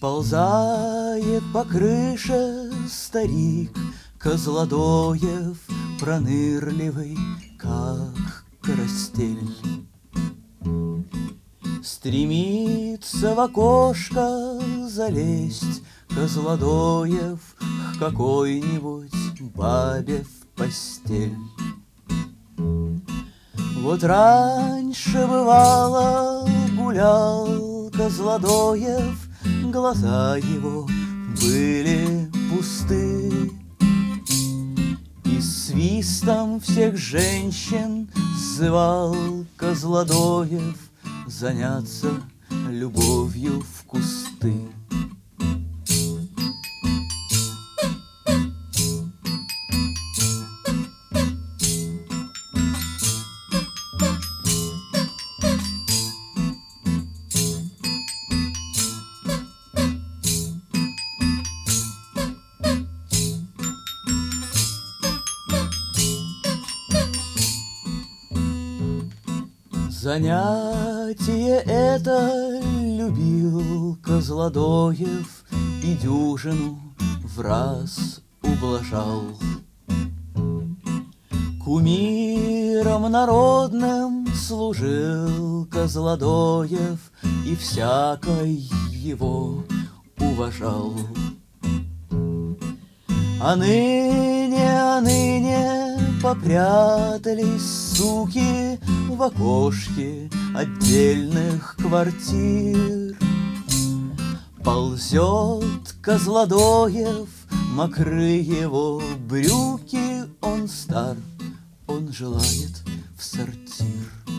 Сползает по крыше старик Козлодоев, пронырливый, как карастель. Стремится в окошко залезть Козлодоев к какой-нибудь бабе в постель. Вот раньше, бывало, гулял Козлодоев, глаза его были пусты, и свистом всех женщин звал Козлодоев заняться любовью в кусты. Занятие это любил Козлодоев и дюжину в раз ублажал. Кумиром народным служил Козлодоев и всякой его уважал. А ныне попрятались суки в окошке отдельных квартир. Ползет Козлодоев, мокры его брюки, он стар, он желает в сортир.